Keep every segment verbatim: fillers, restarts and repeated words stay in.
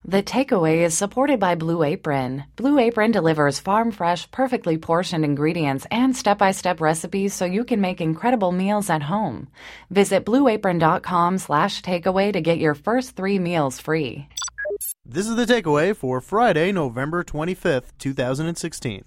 The Takeaway is supported by Blue Apron. Blue Apron delivers farm-fresh, perfectly portioned ingredients and step-by-step recipes so you can make incredible meals at home. Visit blueapron.com slash takeaway to get your first three meals free. This is The Takeaway for Friday, November twenty-fifth, two thousand sixteen.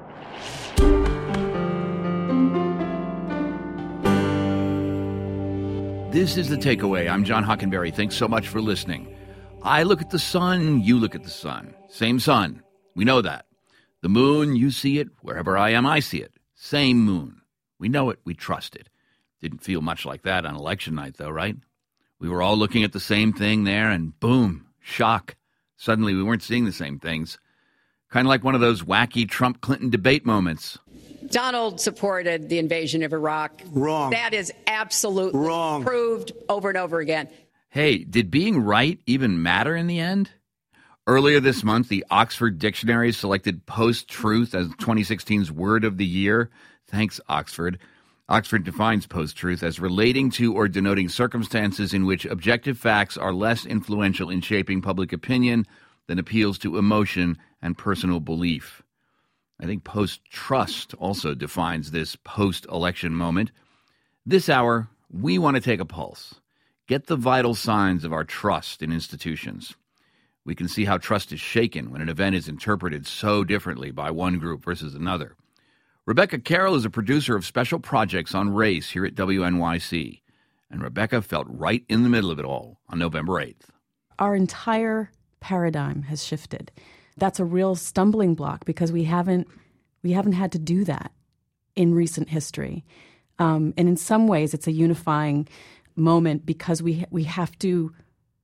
This is The Takeaway. I'm John Hockenberry. Thanks so much for listening. I look at the sun, you look at the sun. Same sun. We know that. The moon, you see it. Wherever I am, I see it. Same moon. We know it. We trust it. Didn't feel much like that on election night, though, right? We were all looking at the same thing there, and boom, shock. Suddenly we weren't seeing the same things. Kind of like one of those wacky Trump-Clinton debate moments. Donald supported the invasion of Iraq. Wrong. That is absolutely wrong. Proved over and over again. Hey, did being right even matter in the end? Earlier this month, the Oxford Dictionary selected post-truth as twenty sixteen's word of the year. Thanks, Oxford. Oxford defines post-truth as relating to or denoting circumstances in which objective facts are less influential in shaping public opinion than appeals to emotion and personal belief. I think post-trust also defines this post-election moment. This hour, we want to take a pulse. Get the vital signs of our trust in institutions. We can see how trust is shaken when an event is interpreted so differently by one group versus another. Rebecca Carroll is a producer of special projects on race here at W N Y C, and Rebecca felt right in the middle of it all on November eighth. Our entire paradigm has shifted. That's a real stumbling block because we haven't we haven't had to do that in recent history. Um, and in some ways, it's a unifying moment because we we have to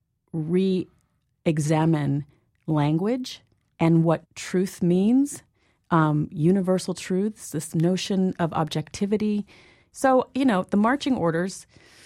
re-examine language and what truth means, um, universal truths, this notion of objectivity. So, you know, the marching orders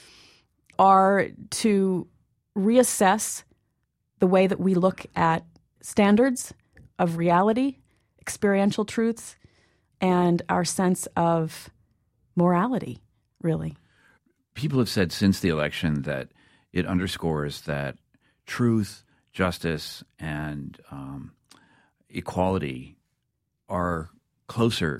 are to reassess the way that we look at standards of reality, experiential truths, and our sense of morality, really. People have said since the election that it underscores that truth, justice, and um, equality are closer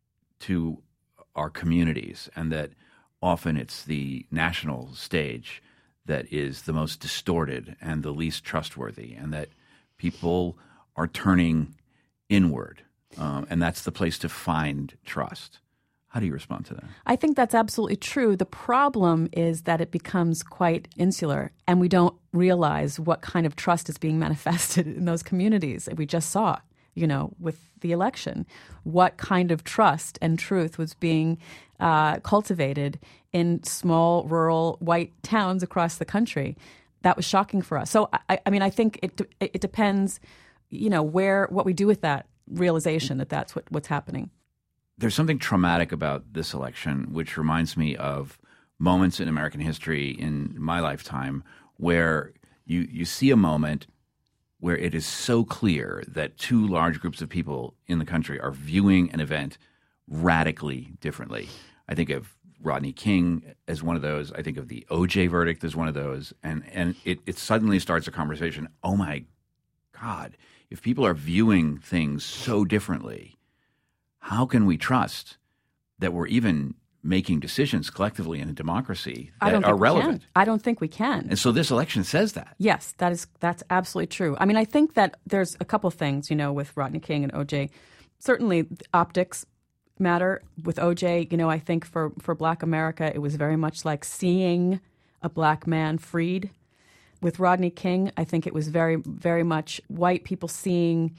to our communities, and that often it's the national stage that is the most distorted and the least trustworthy, and that people are turning inward, um, and that's the place to find trust. How do you respond to that? I think that's absolutely true. The problem is that it becomes quite insular, and we don't realize what kind of trust is being manifested in those communities. We just saw, you know, with the election, what kind of trust and truth was being uh, cultivated in small, rural, white towns across the country. That was shocking for us. So, I, I mean, I think it it depends, you know, where what we do with that realization that that's what, what's happening. There's something traumatic about this election, which reminds me of moments in American history in my lifetime where you, you see a moment where it is so clear that two large groups of people in the country are viewing an event radically differently. I think of Rodney King as one of those. I think of the O J verdict as one of those. And, and it, it suddenly starts a conversation. Oh, my God, if people are viewing things so differently, how can we trust that we're even making decisions collectively in a democracy that I don't are think we relevant? can. I don't think we can. And so this election says that. Yes, that is that's absolutely true. I mean, I think that there's a couple things, you know, with Rodney King and O J. Certainly, optics matter. With O J, you know, I think for, for Black America, it was very much like seeing a Black man freed. With Rodney King, I think it was very, very much white people seeing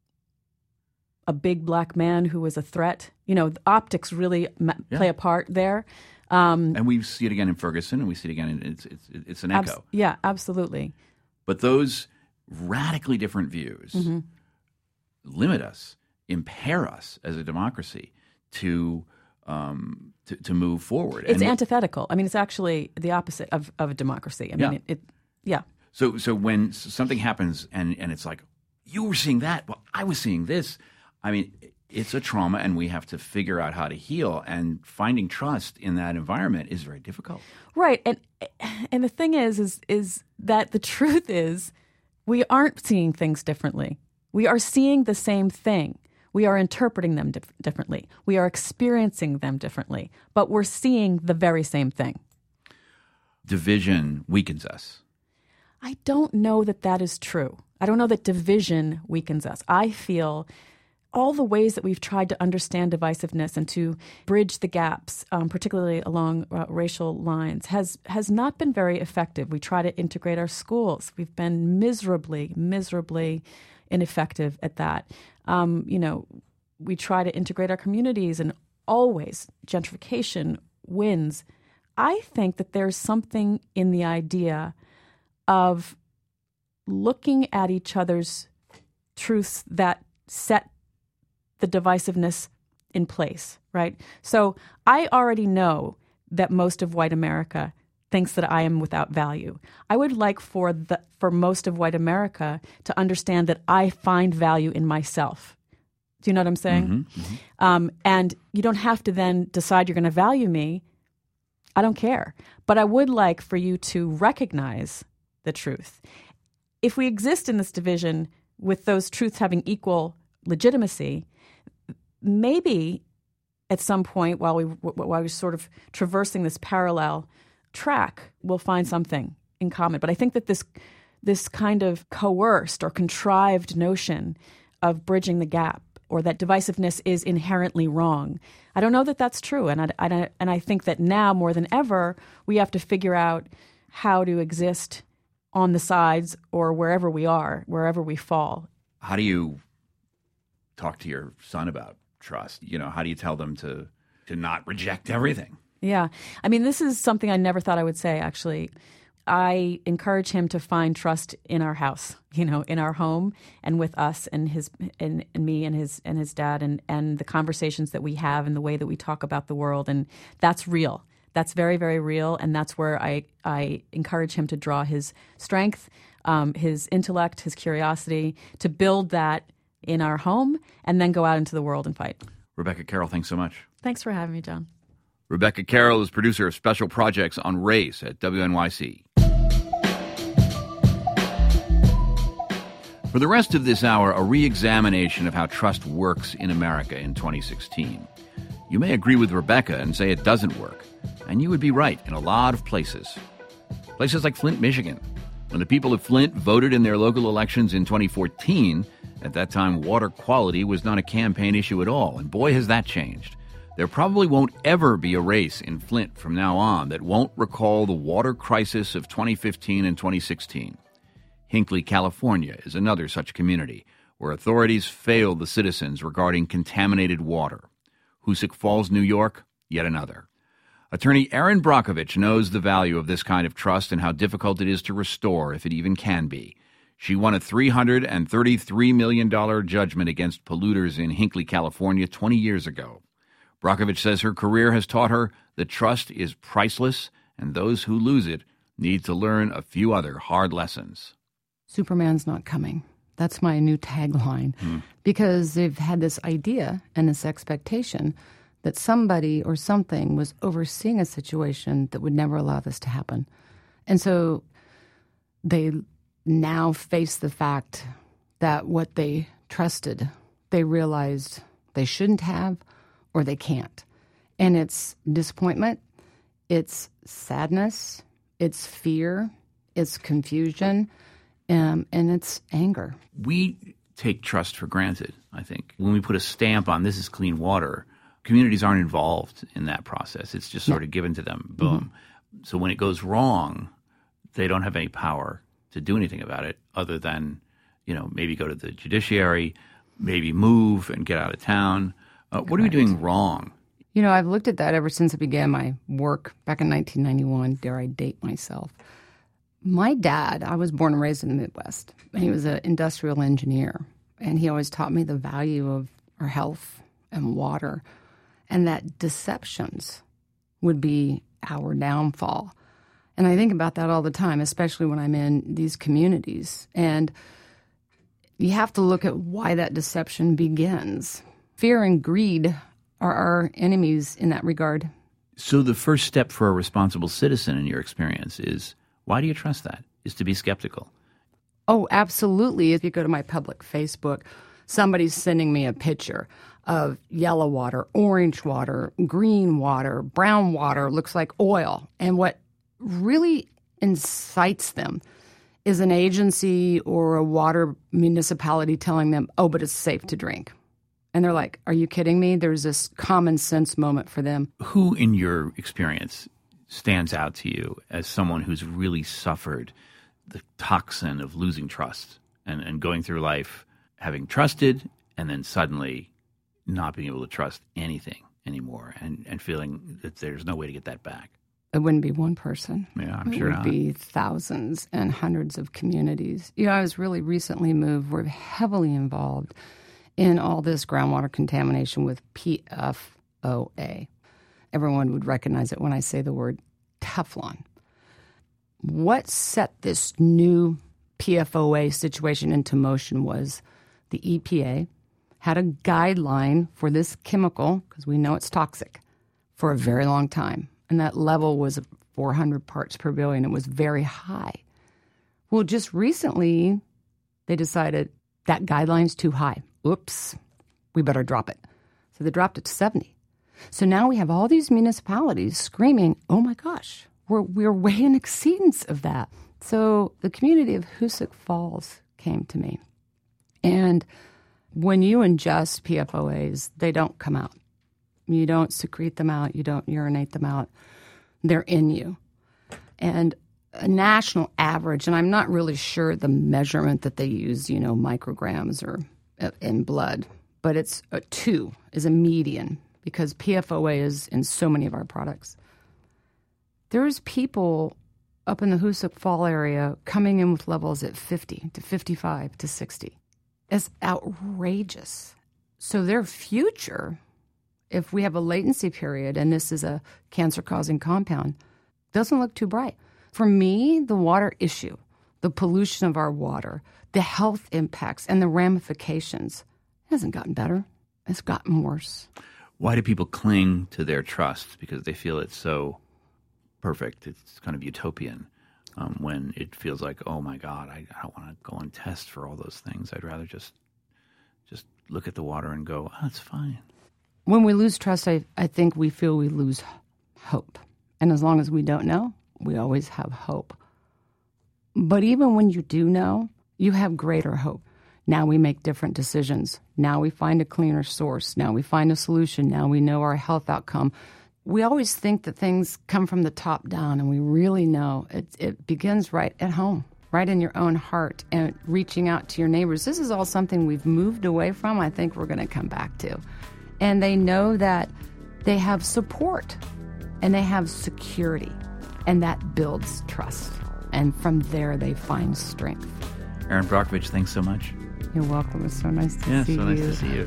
a big Black man who was a threat. You know, the optics really ma- Yeah. play a part there. Um, And we see it again in Ferguson, and we see it again in it's it's, it's an echo. abs- yeah, absolutely. But those radically different views Mm-hmm. limit us, impair us as a democracy to um, to, to move forward. It's And antithetical. I mean, it's actually the opposite of, of a democracy. I mean, Yeah. it, it yeah. So so when something happens and, and it's like, you were seeing that, well, I was seeing this. I mean, it's a trauma, and we have to figure out how to heal. And finding trust in that environment is very difficult. Right. And and the thing is, is is that the truth is We aren't seeing things differently. We are seeing the same thing. We are interpreting them dif- differently. We are experiencing them differently, but we're seeing the very same thing. Division weakens us. I don't know that that is true. I don't know that division weakens us. I feel all the ways that we've tried to understand divisiveness and to bridge the gaps, um, particularly along uh, racial lines, has has not been very effective. We try to integrate our schools. We've been miserably, miserably ineffective at that. Um, you know, we try to integrate our communities, and always gentrification wins. I think that there's something in the idea of looking at each other's truths that set the divisiveness in place, right? So I already know that most of white America thinks that I am without value. I would like for the for most of white America to understand that I find value in myself. Do you know what I'm saying? Mm-hmm, mm-hmm. Um, and you don't have to then decide you're going to value me. I don't care. But I would like for you to recognize the truth. If we exist in this division with those truths having equal legitimacy, maybe at some point while we while we're sort of traversing this parallel track, we'll find something in common. But I think that this this kind of coerced or contrived notion of bridging the gap, or that divisiveness is inherently wrong, I don't know that that's true. And I, I, and I think that now more than ever, we have to figure out how to exist on the sides or wherever we are, wherever we fall. How do you talk to your son about trust? You know, how do you tell them to to not reject everything? Yeah. I mean, this is something I never thought I would say, actually. I encourage him to find trust in our house, you know, in our home and with us and his and, and me and his and his dad and, and the conversations that we have and the way that we talk about the world. And that's real. That's very, very real. And that's where I, I encourage him to draw his strength, um, his intellect, his curiosity, to build that in our home and then go out into the world and fight. Rebecca Carroll, thanks so much. Thanks for having me, John. Rebecca Carroll is producer of special projects on race at W N Y C. For the rest of this hour, a re-examination of how trust works in America in twenty sixteen. You may agree with Rebecca and say it doesn't work, and you would be right in a lot of places. Places like Flint, Michigan. When the people of Flint voted in their local elections in twenty fourteen, at that time water quality was not a campaign issue at all, and boy has that changed. There probably won't ever be a race in Flint from now on that won't recall the water crisis of twenty fifteen and twenty sixteen. Hinckley, California is another such community where authorities failed the citizens regarding contaminated water. Hoosick Falls, New York, yet another. Attorney Erin Brockovich knows the value of this kind of trust and how difficult it is to restore, if it even can be. She won a three hundred thirty-three million dollars judgment against polluters in Hinckley, California, twenty years ago. Brockovich says her career has taught her that trust is priceless, and those who lose it need to learn a few other hard lessons. Superman's not coming. That's my new tagline. Hmm. Because they've had this idea and this expectation that somebody or something was overseeing a situation that would never allow this to happen. And so they now face the fact that what they trusted, they realized they shouldn't have or they can't. And it's disappointment, it's sadness, it's fear, it's confusion, um, and it's anger. We take trust for granted, I think. When we put a stamp on this is clean water, communities aren't involved in that process. It's just sort no. of given to them. Boom. Mm-hmm. So when it goes wrong, they don't have any power to do anything about it other than, you know, maybe go to the judiciary, maybe move and get out of town. Uh, what are we doing wrong? You know, I've looked at that ever since I began my work back in nineteen ninety-one. Dare I date myself? My dad, I was born and raised in the Midwest, and he was an industrial engineer. And he always taught me the value of our health and water, and that deceptions would be our downfall. And I think about that all the time, especially when I'm in these communities. And you have to look at why that deception begins. Fear and greed are our enemies in that regard. So the first step for a responsible citizen in your experience is, why do you trust that? Is to be skeptical. Oh, absolutely. If you go to my public Facebook, somebody's sending me a picture of yellow water, orange water, green water, brown water, looks like oil. And what really incites them is an agency or a water municipality telling them, oh, but it's safe to drink. And they're like, are you kidding me? There's this common sense moment for them. Who, in your experience, stands out to you as someone who's really suffered the toxin of losing trust and, and going through life having trusted and then suddenly not being able to trust anything anymore and, and feeling that there's no way to get that back? It wouldn't be one person. Yeah, I'm it sure would not. be thousands and hundreds of communities. You know, I was really recently moved. We're heavily involved in all this groundwater contamination with P F O A. Everyone would recognize it when I say the word Teflon. What set this new P F O A situation into motion was the E P A had a guideline for this chemical, because we know it's toxic, for a very long time. And that level was four hundred parts per billion. It was very high. Well, just recently, they decided that guideline's too high. Oops, we better drop it. So they dropped it to seventy. So now we have all these municipalities screaming, oh my gosh, we're, we're way in exceedance of that. So the community of Hoosick Falls came to me. And when you ingest P F O As, they don't come out. You don't secrete them out. You don't urinate them out. They're in you. And a national average, and I'm not really sure the measurement that they use, you know, micrograms or uh, in blood, but it's a two is a median because P F O A is in so many of our products. There's people up in the Hoosick Fall area coming in with levels at fifty to fifty-five to sixty. It's outrageous. So their future, if we have a latency period and this is a cancer-causing compound, doesn't look too bright. For me, the water issue, the pollution of our water, the health impacts, and the ramifications hasn't gotten better. It's gotten worse. Why do people cling to their trust? Because they feel it's so perfect. It's kind of utopian um, when it feels like, oh, my God, I, I don't want to go and test for all those things. I'd rather just just look at the water and go, oh, it's fine. When we lose trust, I, I think we feel we lose hope. And as long as we don't know, we always have hope. But even when you do know, you have greater hope. Now we make different decisions. Now we find a cleaner source. Now we find a solution. Now we know our health outcome. We always think that things come from the top down, and we really know it, it begins right at home, right in your own heart, and reaching out to your neighbors. This is all something we've moved away from. I think we're going to come back to. And they know that they have support and they have security, and that builds trust. And from there, they find strength. Erin Brockovich, thanks so much. You're welcome. It's so nice to yeah, see so you. nice to see you.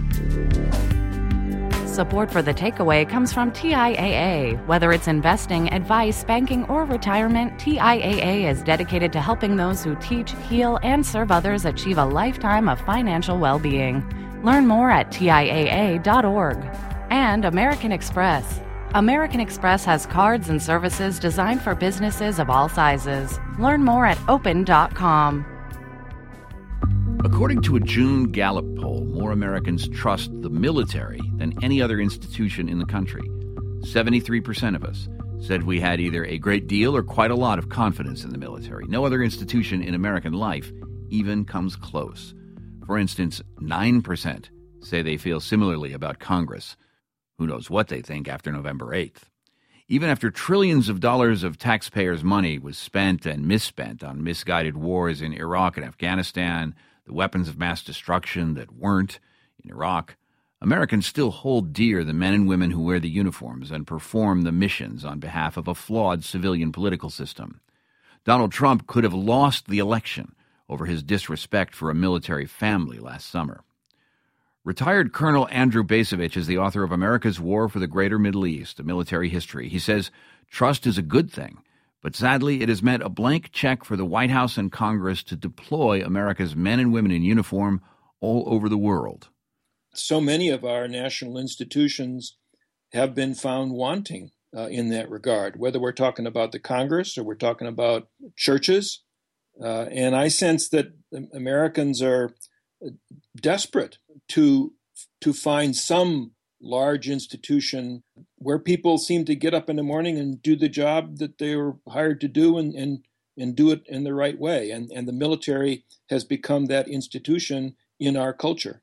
Support for The Takeaway comes from T I A A. Whether it's investing, advice, banking, or retirement, T I A A is dedicated to helping those who teach, heal, and serve others achieve a lifetime of financial well-being. Learn more at T I A A dot org. And American Express. American Express has cards and services designed for businesses of all sizes. Learn more at open dot com. According to a June Gallup poll, more Americans trust the military than any other institution in the country. seventy-three percent of us said we had either a great deal or quite a lot of confidence in the military. No other institution in American life even comes close. For instance, nine percent say they feel similarly about Congress. Who knows what they think after November eighth? Even after trillions of dollars of taxpayers' money was spent and misspent on misguided wars in Iraq and Afghanistan, the weapons of mass destruction that weren't in Iraq, Americans still hold dear the men and women who wear the uniforms and perform the missions on behalf of a flawed civilian political system. Donald Trump could have lost the election over his disrespect for a military family last summer. Retired Colonel Andrew Bacevich is the author of America's War for the Greater Middle East, A Military History. He says trust is a good thing, but sadly it has meant a blank check for the White House and Congress to deploy America's men and women in uniform all over the world. So many of our national institutions have been found wanting uh, in that regard, whether we're talking about the Congress or we're talking about churches. Uh, and I sense that Americans are desperate to to find some large institution where people seem to get up in the morning and do the job that they were hired to do and, and, and do it in the right way. And, and the military has become that institution in our culture.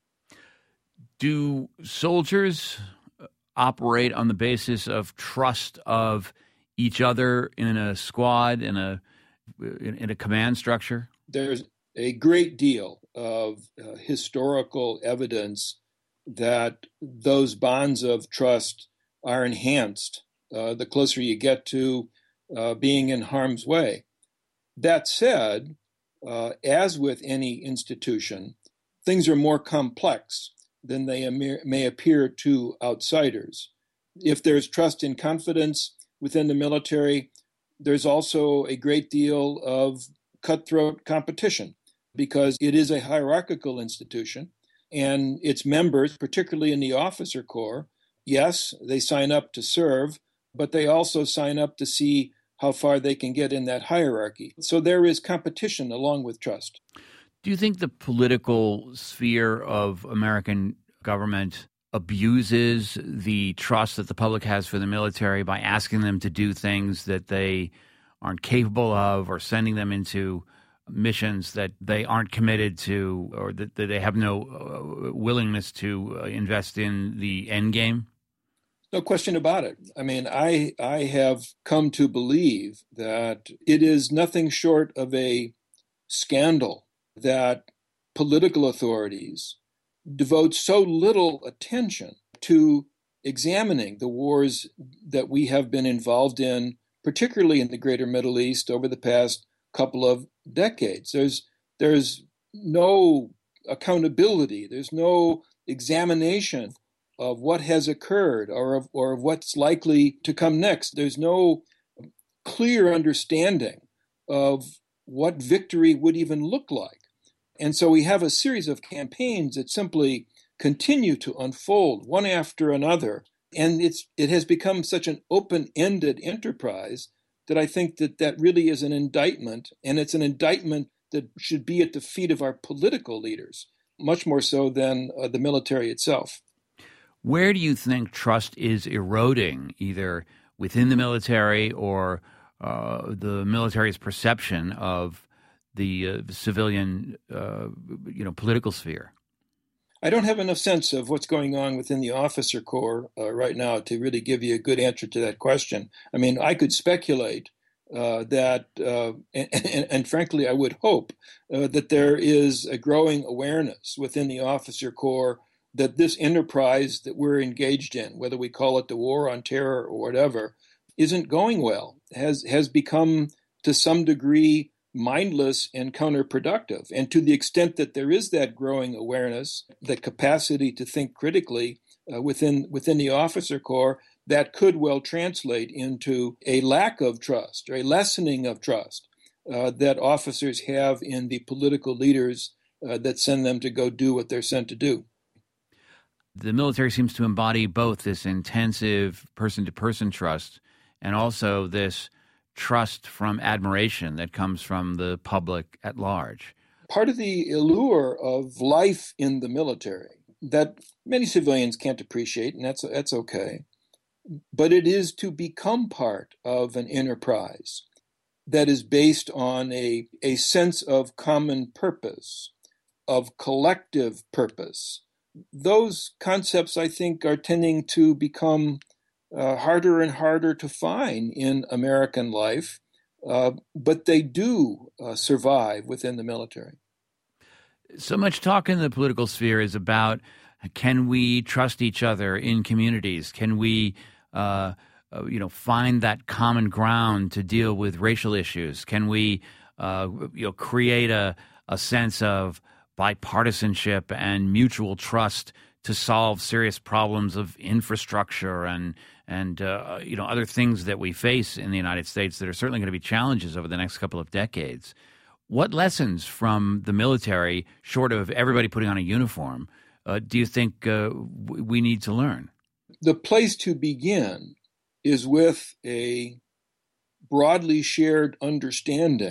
Do soldiers operate on the basis of trust of each other in a squad, in a in, in a command structure? There's a great deal of uh, historical evidence that those bonds of trust are enhanced uh, the closer you get to uh, being in harm's way. That said, uh, as with any institution, things are more complex than they am- may appear to outsiders. If there's trust and confidence within the military, there's also a great deal of cutthroat competition because it is a hierarchical institution. And its members, particularly in the officer corps, yes, they sign up to serve, but they also sign up to see how far they can get in that hierarchy. So there is competition along with trust. Do you think the political sphere of American government abuses the trust that the public has for the military by asking them to do things that they aren't capable of or sending them into missions that they aren't committed to or that, that they have no uh, willingness to uh, invest in the end game? No question about it. I mean, I I have come to believe that it is nothing short of a scandal that political authorities devote so little attention to examining the wars that we have been involved in, particularly in the greater Middle East over the past couple of decades. There's there's no accountability. There's no examination of what has occurred or of, or of what's likely to come next. There's no clear understanding of what victory would even look like. And so we have a series of campaigns that simply continue to unfold one after another. And it's it has become such an open-ended enterprise that I think that that really is an indictment, and it's an indictment that should be at the feet of our political leaders, much more so than uh, the military itself. Where do you think trust is eroding, either within the military or uh, the military's perception of the uh, civilian, uh, you know, political sphere? I don't have enough sense of what's going on within the officer corps uh, right now to really give you a good answer to that question. I mean, I could speculate uh, that, uh, and, and, and frankly, I would hope uh, that there is a growing awareness within the officer corps that this enterprise that we're engaged in, whether we call it the war on terror or whatever, isn't going well, has has become to some degree mindless and counterproductive. And to the extent that there is that growing awareness, that capacity to think critically uh, within within the officer corps, that could well translate into a lack of trust or a lessening of trust uh, that officers have in the political leaders uh, that send them to go do what they're sent to do. The military seems to embody both this intensive person-to-person trust and also this trust from admiration that comes from the public at large. Part of the allure of life in the military that many civilians can't appreciate, and that's that's okay, but it is to become part of an enterprise that is based on a, a sense of common purpose, of collective purpose. Those concepts, I think, are tending to become uh, harder and harder to find in American life, uh, but they do uh, survive within the military. So much talk in the political sphere is about, can we trust each other in communities? Can we, uh, uh, you know, find that common ground to deal with racial issues? Can we, uh, you know, create a, a sense of bipartisanship and mutual trust to solve serious problems of infrastructure and and uh, you know other things that we face in the United States that are certainly going to be challenges over the next couple of decades? What lessons from the military, short of everybody putting on a uniform, uh, do you think uh, we need to learn? The place to begin is with a broadly shared understanding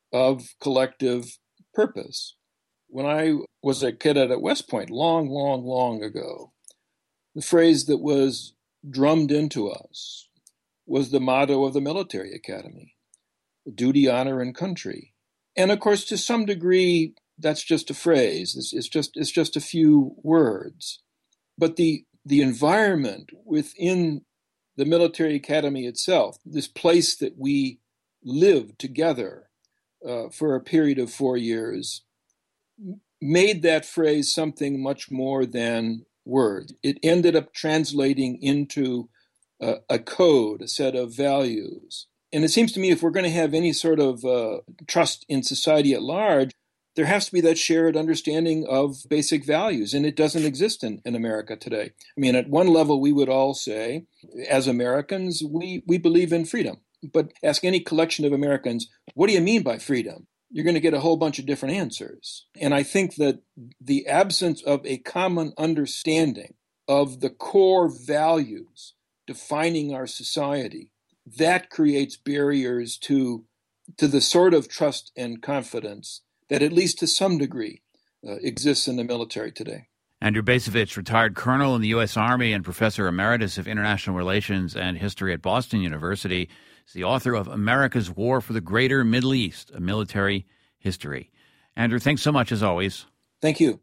of collective purpose. When I was a cadet at West Point, long, long, long ago, the phrase that was drummed into us was the motto of the military academy: duty, honor, and country. And of course, to some degree, that's just a phrase. It's, it's just it's just a few words. But the the environment within the military academy itself, this place that we lived together uh, for a period of four years, made that phrase something much more than words. It ended up translating into a, a code, a set of values. And it seems to me if we're going to have any sort of uh, trust in society at large, there has to be that shared understanding of basic values, and it doesn't exist in, in America today. I mean, at one level, we would all say, as Americans, we, we believe in freedom. But ask any collection of Americans, what do you mean by freedom? You're going to get a whole bunch of different answers. And I think that the absence of a common understanding of the core values defining our society, that creates barriers to, to the sort of trust and confidence that, at least to some degree, uh, exists in the military today. Andrew Bacevich, retired colonel in the U S Army and professor emeritus of international relations and history at Boston University, is the author of America's War for the Greater Middle East, A Military History. Andrew, thanks so much as always. Thank you.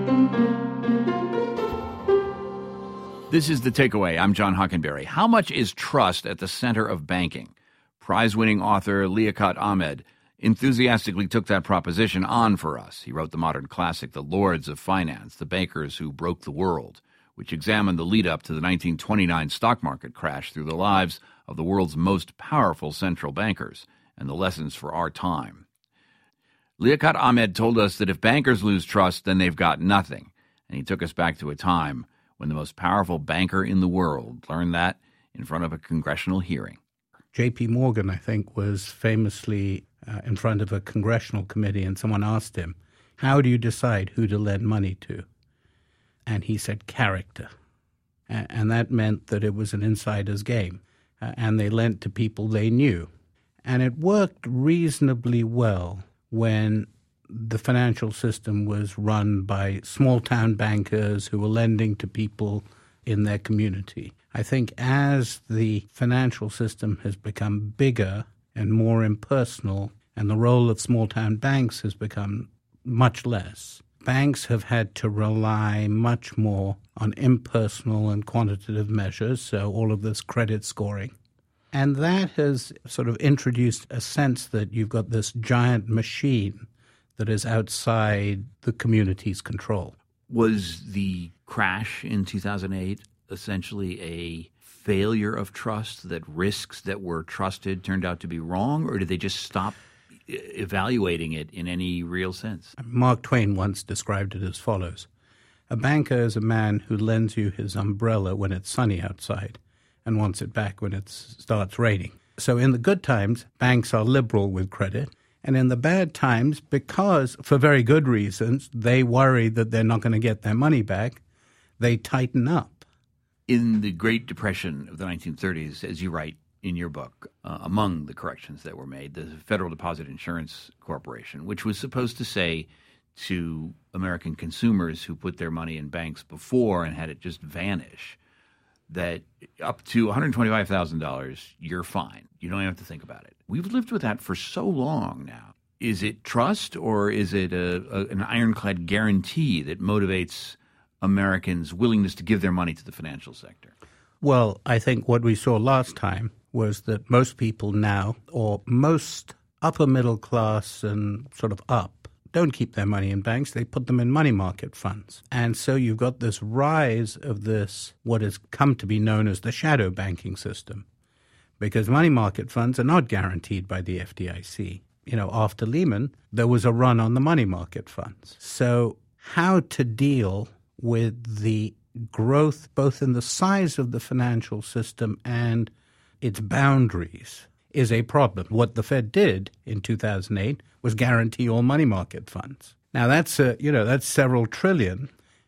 This is The Takeaway. I'm John Hockenberry. How much is trust at the center of banking? Prize-winning author Liaquat Ahmed enthusiastically took that proposition on for us. He wrote the modern classic, The Lords of Finance, The Bankers Who Broke the World, which examined the lead-up to the nineteen twenty-nine stock market crash through the lives of the world's most powerful central bankers and the lessons for our time. Liaquat Ahmed told us that if bankers lose trust, then they've got nothing. And he took us back to a time when the most powerful banker in the world learned that in front of a congressional hearing. J P Morgan, I think, was famously uh, in front of a congressional committee, and someone asked him, how do you decide who to lend money to? And he said, character. A- and that meant that it was an insider's game, uh, and they lent to people they knew. And it worked reasonably well when the financial system was run by small-town bankers who were lending to people in their community. I think as the financial system has become bigger and more impersonal, and the role of small-town banks has become much less, banks have had to rely much more on impersonal and quantitative measures, so all of this credit scoring. And that has sort of introduced a sense that you've got this giant machine that is outside the community's control. Was the crash in two thousand eight essentially a failure of trust, that risks that were trusted turned out to be wrong, or did they just stop evaluating it in any real sense? Mark Twain once described it as follows. A banker is a man who lends you his umbrella when it's sunny outside and wants it back when it starts raining. So in the good times, banks are liberal with credit. And in the bad times, because, for very good reasons, they worry that they're not going to get their money back, they tighten up. In the Great Depression of the nineteen thirties, as you write in your book, uh, among the corrections that were made, the Federal Deposit Insurance Corporation, which was supposed to say to American consumers who put their money in banks before and had it just vanish, that up to one hundred twenty-five thousand dollars, you're fine. You don't even have to think about it. We've lived with that for so long now. Is it trust, or is it a, a, an ironclad guarantee that motivates Americans' willingness to give their money to the financial sector? Well, I think what we saw last time was that most people now, or most upper middle class and sort of up, don't keep their money in banks. They put them in money market funds. And so you've got this rise of this, what has come to be known as the shadow banking system, because money market funds are not guaranteed by the F D I C. You know, after Lehman, there was a run on the money market funds. So how to deal with the growth, both in the size of the financial system and its boundaries, is a problem. What the Fed did in two thousand eight was guarantee all money market funds. Now that's a, you know that's several trillion,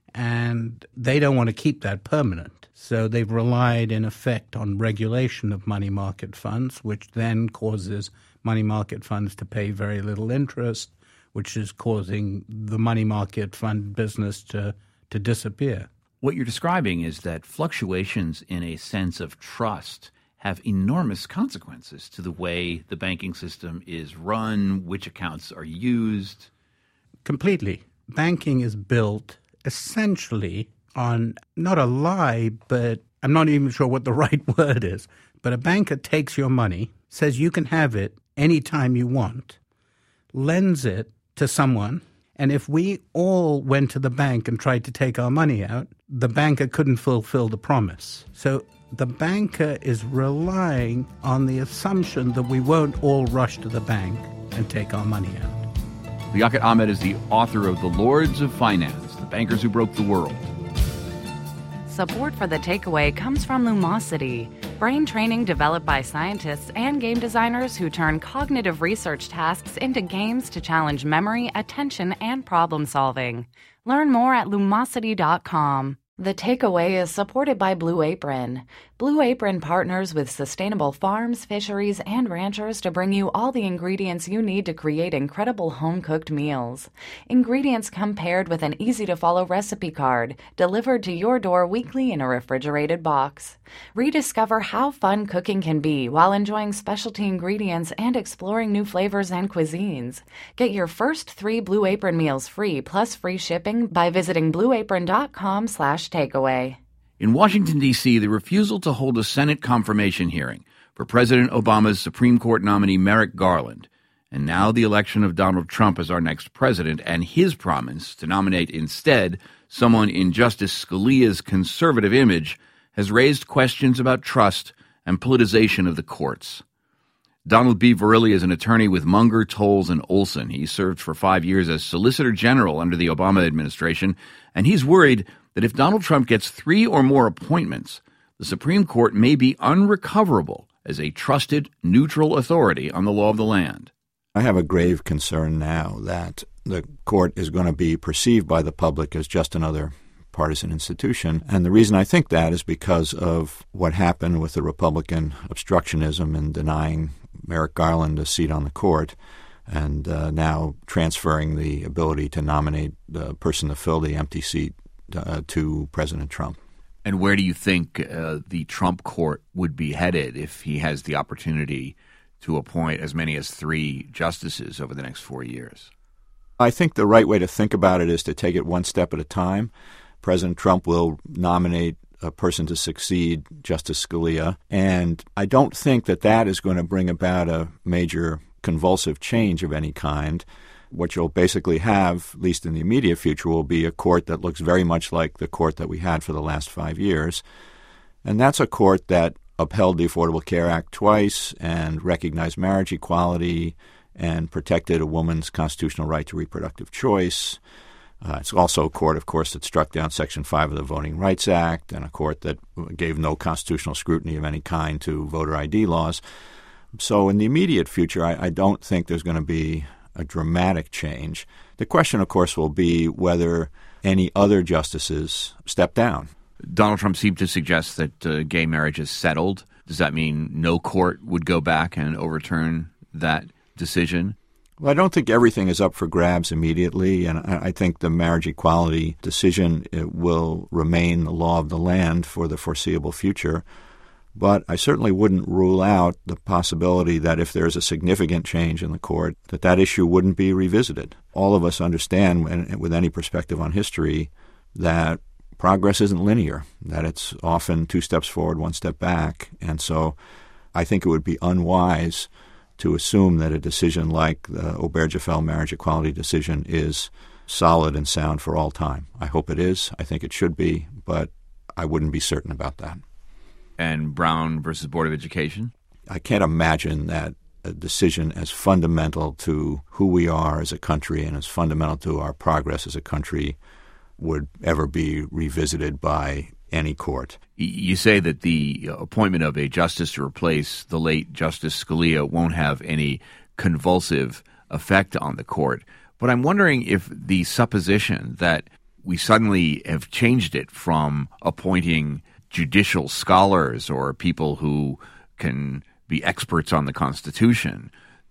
and they don't want to keep that permanent. So they've relied in effect on regulation of money market funds, which then causes money market funds to pay very little interest, which is causing the money market fund business to, to disappear. What you're describing is that fluctuations in a sense of trust have enormous consequences to the way the banking system is run, which accounts are used. Completely. Banking is built essentially on not a lie, but I'm not even sure what the right word is. But a banker takes your money, says you can have it anytime you want, lends it to someone, and if we all went to the bank and tried to take our money out, the banker couldn't fulfill the promise. So the banker is relying on the assumption that we won't all rush to the bank and take our money out. Liaquat Ahmed is the author of The Lords of Finance, The Bankers Who Broke the World. Support for The Takeaway comes from Lumosity, brain training developed by scientists and game designers who turn cognitive research tasks into games to challenge memory, attention, and problem solving. Learn more at lumosity dot com. The Takeaway is supported by Blue Apron. Blue Apron partners with sustainable farms, fisheries, and ranchers to bring you all the ingredients you need to create incredible home-cooked meals. Ingredients come paired with an easy-to-follow recipe card, delivered to your door weekly in a refrigerated box. Rediscover how fun cooking can be while enjoying specialty ingredients and exploring new flavors and cuisines. Get your first three Blue Apron meals free plus free shipping by visiting blue apron dot com slash takeaway. In Washington, D C, the refusal to hold a Senate confirmation hearing for President Obama's Supreme Court nominee Merrick Garland, and now the election of Donald Trump as our next president and his promise to nominate instead someone in Justice Scalia's conservative image, has raised questions about trust and politicization of the courts. Donald B. Verrilli is an attorney with Munger, Tolles, and Olson. He served for five years as Solicitor General under the Obama administration, and he's worried that if Donald Trump gets three or more appointments, the Supreme Court may be unrecoverable as a trusted, neutral authority on the law of the land. I have a grave concern now that the court is going to be perceived by the public as just another partisan institution. And the reason I think that is because of what happened with the Republican obstructionism in denying Merrick Garland a seat on the court and uh, now transferring the ability to nominate the person to fill the empty seat uh, to President Trump. And where do you think uh, the Trump court would be headed if he has the opportunity to appoint as many as three justices over the next four years? I think the right way to think about it is to take it one step at a time. President Trump will nominate a person to succeed Justice Scalia, and I don't think that that is going to bring about a major convulsive change of any kind. What you'll basically have, at least in the immediate future, will be a court that looks very much like the court that we had for the last five years. And that's a court that upheld the Affordable Care Act twice and recognized marriage equality and protected a woman's constitutional right to reproductive choice. Uh, it's also a court, of course, that struck down Section five of the Voting Rights Act, and a court that gave no constitutional scrutiny of any kind to voter I D laws. So in the immediate future, I, I don't think there's going to be a dramatic change. The question, of course, will be whether any other justices step down. Donald Trump seemed to suggest that uh, gay marriage is settled. Does that mean no court would go back and overturn that decision? Well, I don't think everything is up for grabs immediately, and I think the marriage equality decision will remain the law of the land for the foreseeable future. But I certainly wouldn't rule out the possibility that if there's a significant change in the court, that that issue wouldn't be revisited. All of us understand, with any perspective on history, that progress isn't linear, that it's often two steps forward, one step back. And so I think it would be unwise to assume that a decision like the Obergefell marriage equality decision is solid and sound for all time. I hope it is. I think it should be, but I wouldn't be certain about that. And Brown versus Board of Education? I can't imagine that a decision as fundamental to who we are as a country and as fundamental to our progress as a country would ever be revisited by any court. You say that the appointment of a justice to replace the late Justice Scalia won't have any convulsive effect on the court. But I'm wondering if the supposition that we suddenly have changed it from appointing judicial scholars or people who can be experts on the Constitution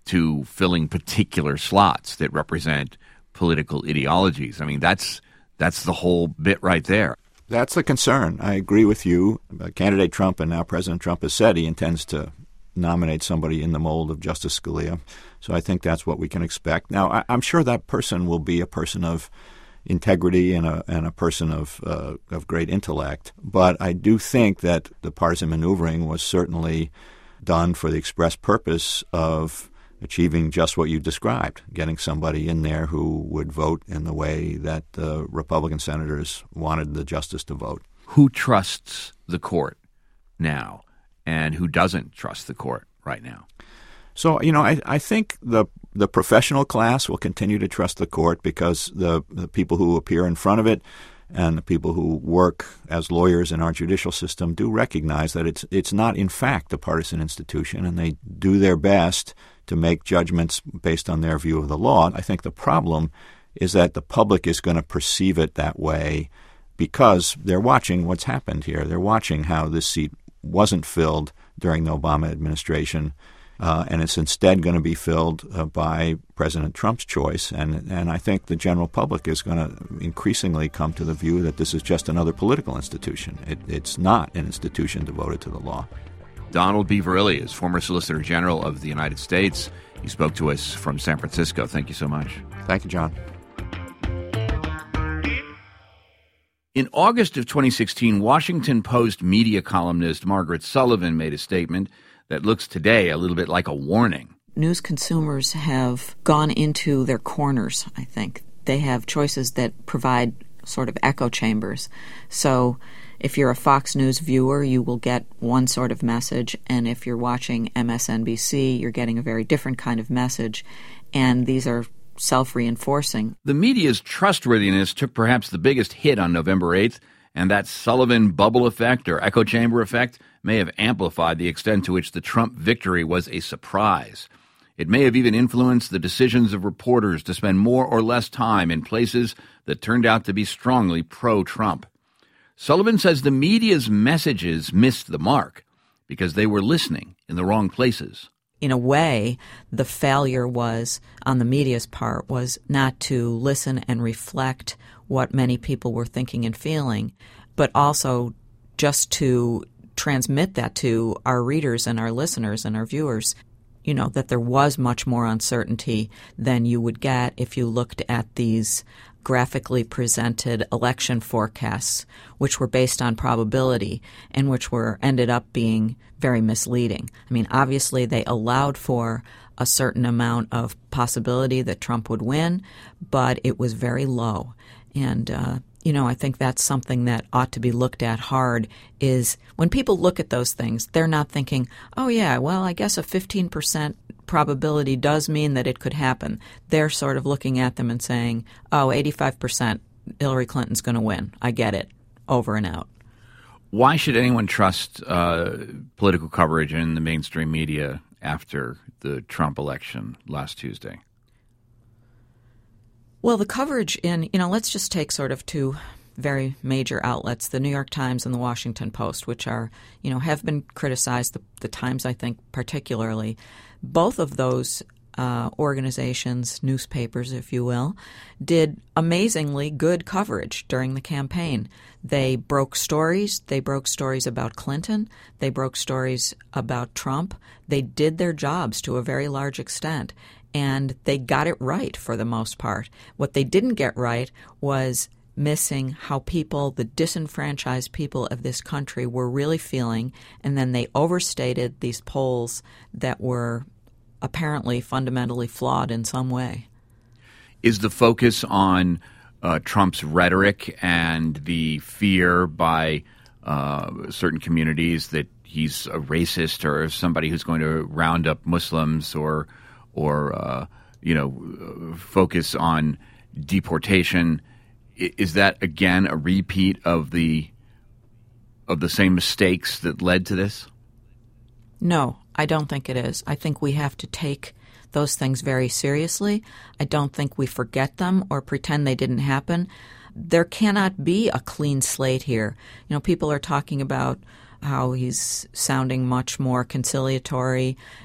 to filling particular slots that represent political ideologies. I mean, that's that's the whole bit right there. That's the concern. I agree with you. Candidate Trump, and now President Trump, has said he intends to nominate somebody in the mold of Justice Scalia. So I think that's what we can expect. Now, I, I'm sure that person will be a person of integrity and a and a person of uh, of great intellect. But I do think that the partisan maneuvering was certainly done for the express purpose of achieving just what you described, getting somebody in there who would vote in the way that the Republican senators wanted the justice to vote. Who trusts the court now, and who doesn't trust the court right now? So, you know, I, I think the the professional class will continue to trust the court because the, the people who appear in front of it and the people who work as lawyers in our judicial system do recognize that it's it's not, in fact, a partisan institution, and they do their best to make judgments based on their view of the law. I think the problem is that the public is going to perceive it that way because they're watching what's happened here. They're watching how this seat wasn't filled during the Obama administration, uh, and it's instead going to be filled uh, by President Trump's choice. And, and I think the general public is going to increasingly come to the view that this is just another political institution. It, it's not an institution devoted to the law. Donald B. Verrilli is former Solicitor General of the United States. He spoke to us from San Francisco. Thank you so much. Thank you, John. In August of twenty sixteen, Washington Post media columnist Margaret Sullivan made a statement that looks today a little bit like a warning. News consumers have gone into their corners, I think. They have choices that provide sort of echo chambers. So if you're a Fox News viewer, you will get one sort of message, and if you're watching M S N B C, you're getting a very different kind of message, and these are self-reinforcing. The media's trustworthiness took perhaps the biggest hit on November eighth, and that Sullivan bubble effect or echo chamber effect may have amplified the extent to which the Trump victory was a surprise. It may have even influenced the decisions of reporters to spend more or less time in places that turned out to be strongly pro-Trump. Sullivan says the media's messages missed the mark because they were listening in the wrong places. In a way, the failure was, on the media's part, was not to listen and reflect what many people were thinking and feeling, but also just to transmit that to our readers and our listeners and our viewers, you know, that there was much more uncertainty than you would get if you looked at these graphically presented election forecasts, which were based on probability and which were ended up being very misleading. I mean, obviously they allowed for a certain amount of possibility that Trump would win, but it was very low. And, uh, you know, I think that's something that ought to be looked at hard is when people look at those things, they're not thinking, oh, yeah, well, I guess a fifteen percent probability does mean that it could happen. They're sort of looking at them and saying, oh, eighty-five percent Hillary Clinton's going to win. I get it. Over and out. Why should anyone trust uh, political coverage in the mainstream media after the Trump election last Tuesday? Well, the coverage in, you know, let's just take sort of two very major outlets, the New York Times and the Washington Post, which are, you know, have been criticized, the, the Times, I think, particularly. Both of those uh, organizations, newspapers, if you will, did amazingly good coverage during the campaign. They broke stories. They broke stories about Clinton. They broke stories about Trump. They did their jobs to a very large extent, and they got it right for the most part. What they didn't get right was missing how people, the disenfranchised people of this country, were really feeling, and then they overstated these polls that were apparently fundamentally flawed in some way. Is the focus on uh, Trump's rhetoric and the fear by uh, certain communities that he's a racist or somebody who's going to round up Muslims or, or uh, you know, focus on deportation? Is that, again, a repeat of the of the same mistakes that led to this? No, I don't think it is. I think we have to take those things very seriously. I don't think we forget them or pretend they didn't happen. There cannot be a clean slate here. You know, people are talking about how he's sounding much more conciliatory.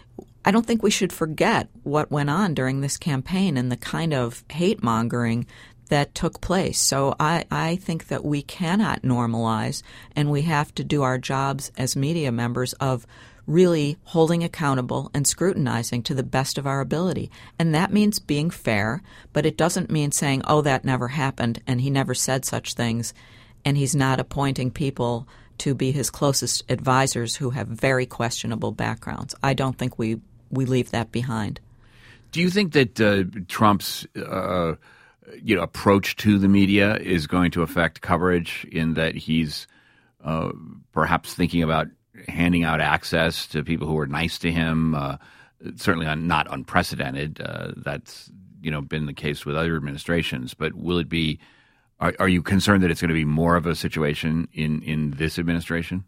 I don't think we should forget what went on during this campaign and the kind of hate-mongering that took place. So I, I think that we cannot normalize, and we have to do our jobs as media members of really holding accountable and scrutinizing to the best of our ability. And that means being fair, but it doesn't mean saying, oh, that never happened and he never said such things, and he's not appointing people to be his closest advisors who have very questionable backgrounds. I don't think we, we leave that behind. Do you think that uh, Trump's uh, you know, approach to the media is going to affect coverage, in that he's uh, perhaps thinking about handing out access to people who are nice to him? Uh, certainly un- not unprecedented. Uh, that's you know been the case with other administrations. But will it be? Are, are you concerned that it's going to be more of a situation in, in this administration?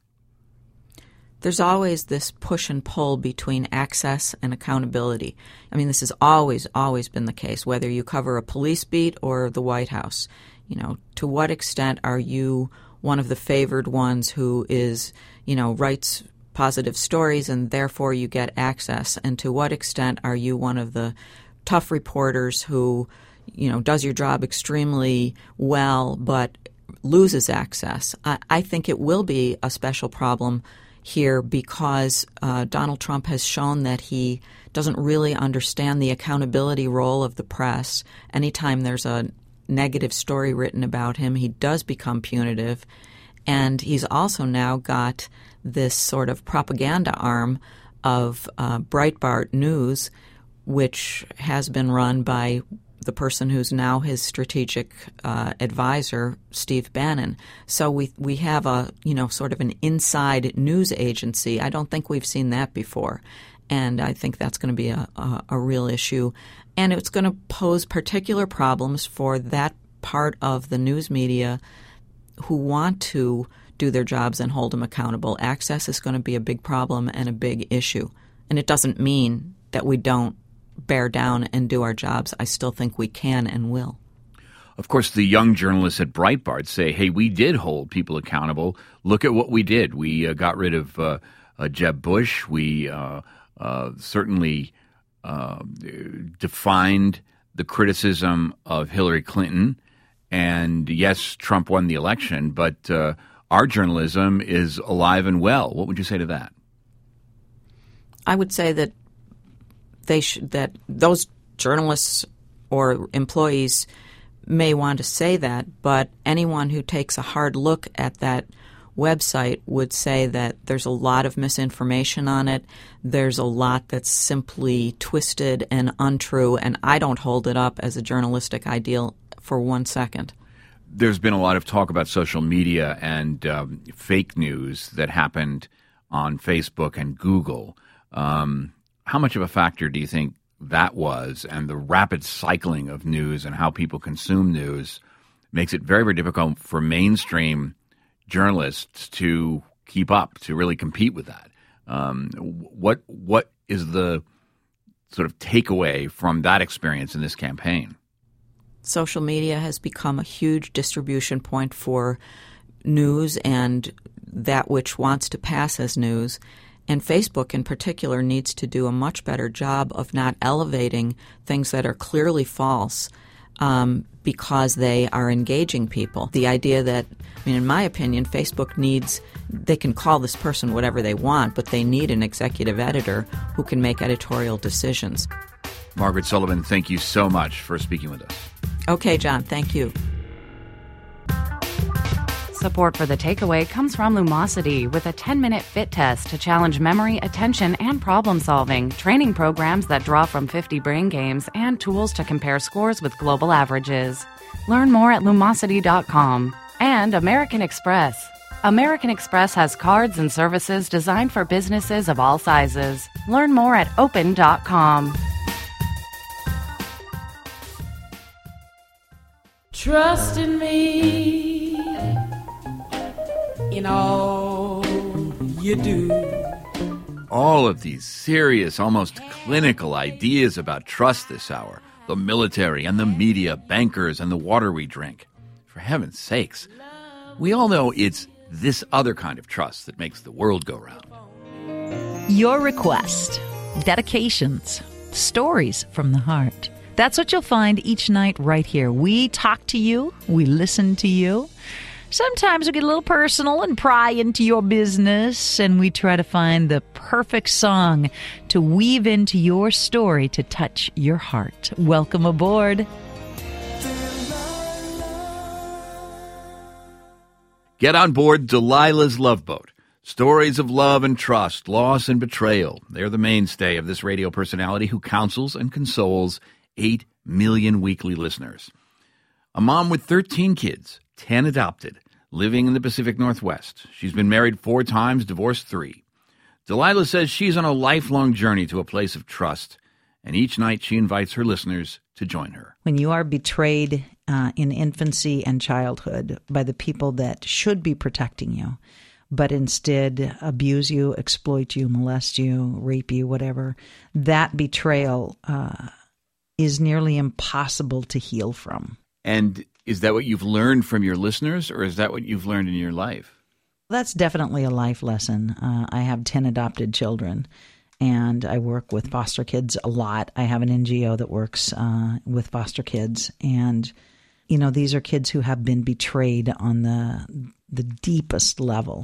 There's always this push and pull between access and accountability. I mean, this has always, always been the case, whether you cover a police beat or the White House. You know, to what extent are you one of the favored ones who is, you know, writes positive stories and therefore you get access? And to what extent are you one of the tough reporters who, you know, does your job extremely well but loses access? I, I think it will be a special problem here because uh, Donald Trump has shown that he doesn't really understand the accountability role of the press. Anytime there's a negative story written about him, he does become punitive. And he's also now got this sort of propaganda arm of uh, Breitbart News, which has been run by the person who's now his strategic uh, advisor, Steve Bannon. So we we have a, you know, sort of an inside news agency. I don't think we've seen that before. And I think that's going to be a, a, a real issue. And it's going to pose particular problems for that part of the news media who want to do their jobs and hold them accountable. Access is going to be a big problem and a big issue. And it doesn't mean that we don't bear down and do our jobs. I still think we can and will. Of course, the young journalists at Breitbart say, hey, we did hold people accountable. Look at what we did. We uh, got rid of uh, uh, Jeb Bush. We uh, uh, certainly uh, defined the criticism of Hillary Clinton. And yes, Trump won the election, but uh, our journalism is alive and well. What would you say to that? I would say that they should, that those journalists or employees may want to say that, but anyone who takes a hard look at that website would say that there's a lot of misinformation on it. There's a lot that's simply twisted and untrue, and I don't hold it up as a journalistic ideal for one second. There's been a lot of talk about social media and um, fake news that happened on Facebook and Google. Um, how much of a factor do you think that was, and the rapid cycling of news and how people consume news makes it very, very difficult for mainstream journalists to keep up, to really compete with that? Um, what what is the sort of takeaway from that experience in this campaign? Social media has become a huge distribution point for news and that which wants to pass as news. And Facebook in particular needs to do a much better job of not elevating things that are clearly false um, because they are engaging people. The idea that, I mean, in my opinion, Facebook needs, they can call this person whatever they want, but they need an executive editor who can make editorial decisions. Margaret Sullivan, thank you so much for speaking with us. Okay, John, thank you. Support for The Takeaway comes from Lumosity with a ten-minute fit test to challenge memory, attention, and problem-solving, training programs that draw from fifty brain games, and tools to compare scores with global averages. Learn more at lumosity dot com. And American Express. American Express has cards and services designed for businesses of all sizes. Learn more at open dot com. Trust in me in all you do. All of these serious, almost clinical ideas about trust this hour. The military and the media, bankers and the water we drink. For heaven's sakes, we all know it's this other kind of trust that makes the world go round. Your request. dedications, stories from the heart. That's what you'll find each night right here. We talk to you. We listen to you. Sometimes we get a little personal and pry into your business, and we try to find the perfect song to weave into your story to touch your heart. Welcome aboard. Get on board Delilah's Love Boat. Stories of love and trust, loss and betrayal. They're the mainstay of this radio personality who counsels and consoles eight million weekly listeners. A mom with thirteen kids, ten adopted, living in the Pacific Northwest. She's been married four times, divorced three. Delilah says she's on a lifelong journey to a place of trust, and each night she invites her listeners to join her. When you are betrayed uh, in infancy and childhood by the people that should be protecting you, but instead abuse you, exploit you, molest you, rape you, whatever, that betrayal uh, is nearly impossible to heal from. And is that what you've learned from your listeners, or is that what you've learned in your life? That's definitely a life lesson. Uh, I have ten adopted children, and I work with foster kids a lot. I have an N G O that works uh, with foster kids, and you know, these are kids who have been betrayed on the the deepest level.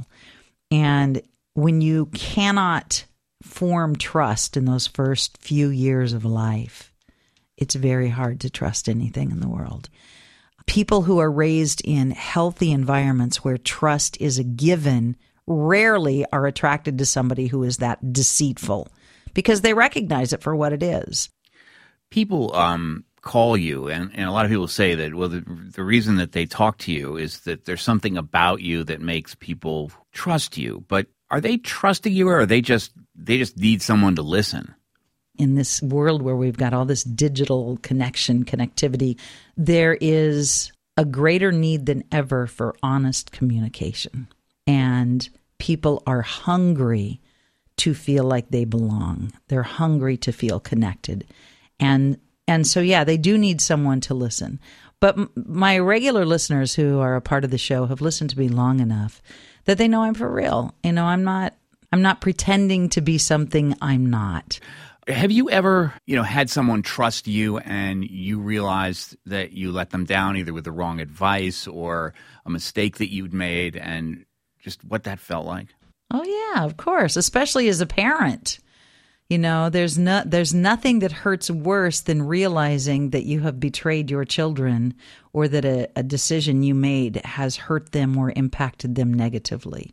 And when you cannot form trust in those first few years of life, it's very hard to trust anything in the world. People who are raised in healthy environments where trust is a given rarely are attracted to somebody who is that deceitful because they recognize it for what it is. People um, call you, and, and a lot of people say that, well, the, the reason that they talk to you is that there's something about you that makes people trust you. But are they trusting you, or are they just they just need someone to listen? In this world where we've got all this digital connection, connectivity, there is a greater need than ever for honest communication. And people are hungry to feel like they belong. They're hungry to feel connected. And and so, yeah, they do need someone to listen. But m- my regular listeners who are a part of the show have listened to me long enough that they know I'm for real. You know, I'm not I'm not pretending to be something I'm not. Have you ever, you know, had someone trust you and you realized that you let them down either with the wrong advice or a mistake that you'd made, and just what that felt like? Oh, yeah, of course, especially as a parent. You know, there's no, there's nothing that hurts worse than realizing that you have betrayed your children or that a, a decision you made has hurt them or impacted them negatively.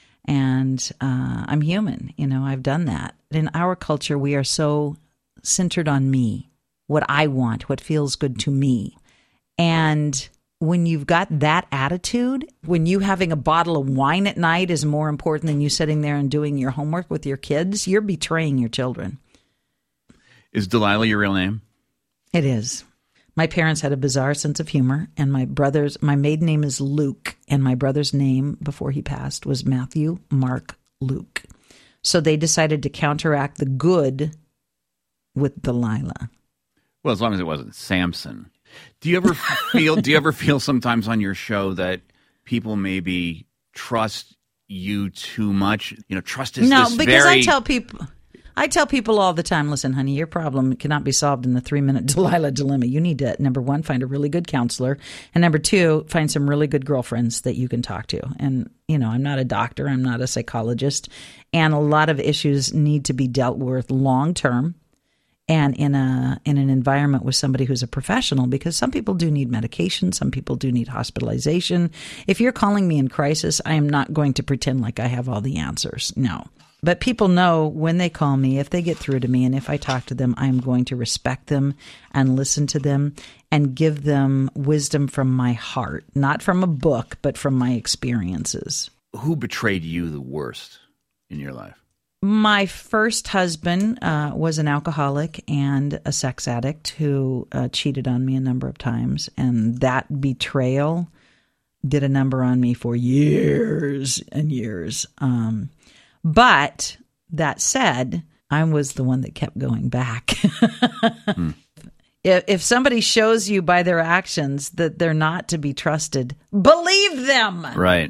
And uh, I'm human, you know, I've done that. In our culture, we are so centered on me, what I want, what feels good to me. And when you've got that attitude, when you having a bottle of wine at night is more important than you sitting there and doing your homework with your kids, you're betraying your children. Is Delilah your real name? It is. My parents had a bizarre sense of humor, and my brother's, my maiden name is Luke, and my brother's name before he passed was Matthew Mark Luke. So they decided to counteract the good with Delilah. Well, as long as it wasn't Samson. Do you ever feel, do you ever feel sometimes on your show that people maybe trust you too much? You know, trust is no, this because very... I tell people... I tell people all the time, listen, honey, your problem cannot be solved in the three-minute Delilah dilemma. You need to, number one, find a really good counselor, and number two, find some really good girlfriends that you can talk to. And, you know, I'm not a doctor. I'm not a psychologist. And a lot of issues need to be dealt with long-term and in a in an environment with somebody who's a professional, because some people do need medication. Some people do need hospitalization. If you're calling me in crisis, I am not going to pretend like I have all the answers. No. But people know when they call me, if they get through to me, and if I talk to them, I'm going to respect them and listen to them and give them wisdom from my heart, not from a book, but from my experiences. Who betrayed you the worst in your life? My first husband uh, was an alcoholic and a sex addict who uh, cheated on me a number of times, and that betrayal did a number on me for years and years. Um But that said, I was the one that kept going back. hmm. if, if somebody shows you by their actions that they're not to be trusted, believe them. Right.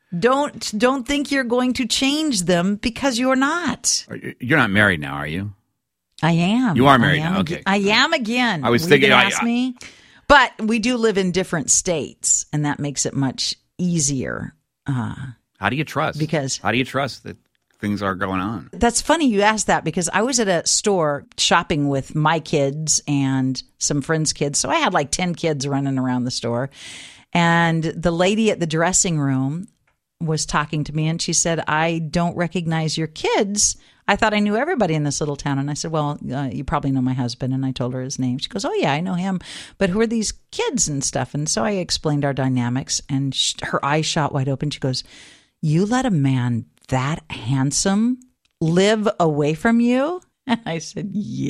Don't don't think you're going to change them because you're not. You're not married now, are you? I am. You are married I am now, ag- okay. I am again. I was Were thinking- you gonna I- ask I- me? But we do live in different states, and that makes it much easier. Uh, How do you trust? Because- How do you trust that things are going on? That's funny you asked that because I was at a store shopping with my kids and some friends' kids. So I had like ten kids running around the store. And the lady at the dressing room was talking to me and she said, I don't recognize your kids. I thought I knew everybody in this little town. And I said, well, uh, you probably know my husband. And I told her his name. She goes, oh, yeah, I know him. But who are these kids and stuff? And so I explained our dynamics and sh- her eyes shot wide open. She goes, you let a man that handsome live away from you? And I said,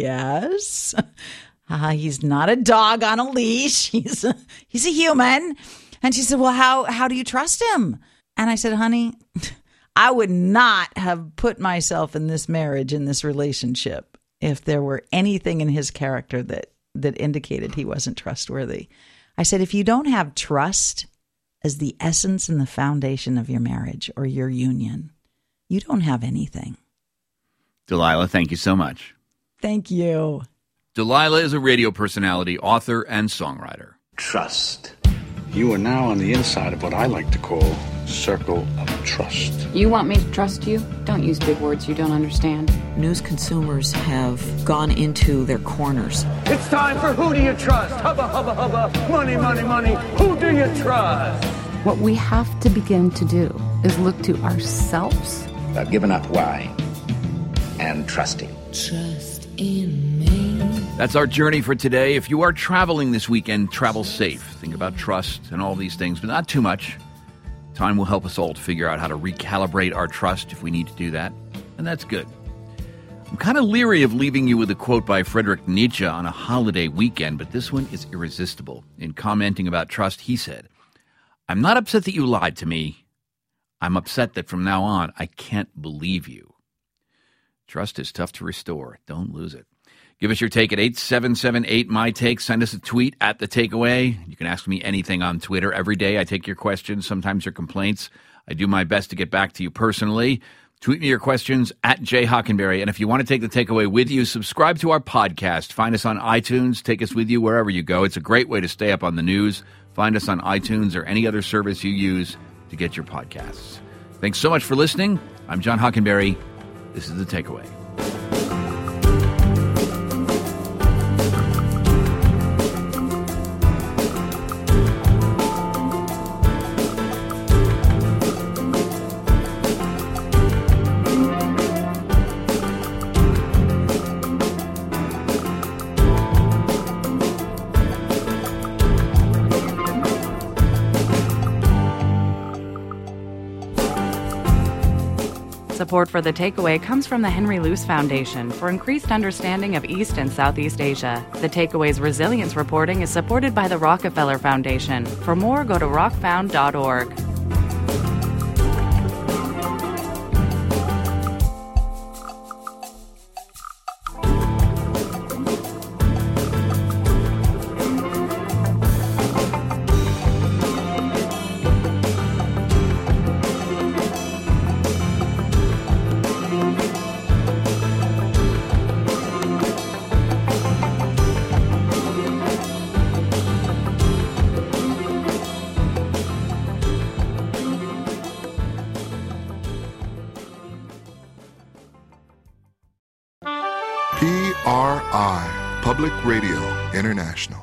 yes. Uh, he's not a dog on a leash. He's a, he's a human. And she said, well, how, how do you trust him? And I said, honey, I would not have put myself in this marriage, in this relationship, if there were anything in his character that, that indicated he wasn't trustworthy. I said, if you don't have trust as the essence and the foundation of your marriage or your union, you don't have anything. Delilah, thank you so much. Thank you. Delilah is a radio personality, author, and songwriter. Trust. You are now on the inside of what I like to call circle of trust. You want me to trust you? Don't use big words you don't understand. News consumers have gone into their corners. It's time for Who Do You Trust? Hubba, hubba, hubba. Money, money, money. Who do you trust? What we have to begin to do is look to ourselves. About giving up why and trusting. Trust in me. That's our journey for today. If you are traveling this weekend, travel safe. Think about trust and all these things, but not too much. Time will help us all to figure out how to recalibrate our trust if we need to do that, and that's good. I'm kind of leery of leaving you with a quote by Friedrich Nietzsche on a holiday weekend, but this one is irresistible. In commenting about trust, he said, I'm not upset that you lied to me. I'm upset that from now on, I can't believe you. Trust is tough to restore. Don't lose it. Give us your take at eight seven seven eight, M Y Take. Send us a tweet at The Takeaway. You can ask me anything on Twitter. Every day I take your questions, sometimes your complaints. I do my best to get back to you personally. Tweet me your questions at Jay Hockenberry. And if you want to take The Takeaway with you, subscribe to our podcast. Find us on iTunes. Take us with you wherever you go. It's a great way to stay up on the news. Find us on iTunes or any other service you use to get your podcasts. Thanks so much for listening. I'm John Hockenberry. This is The Takeaway. Support for The Takeaway comes from the Henry Luce Foundation for increased understanding of East and Southeast Asia. The Takeaway's resilience reporting is supported by the Rockefeller Foundation. For more, go to rock found dot org. P R I, Public Radio International.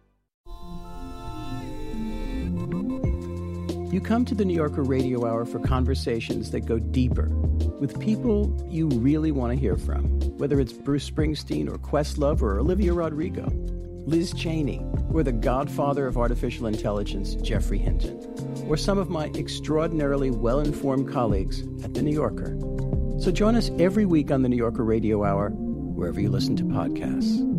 You come to the New Yorker Radio Hour for conversations that go deeper with people you really want to hear from, whether it's Bruce Springsteen or Questlove or Olivia Rodrigo, Liz Cheney, or the godfather of artificial intelligence, Jeffrey Hinton, or some of my extraordinarily well-informed colleagues at The New Yorker. So join us every week on the New Yorker Radio Hour, wherever you listen to podcasts.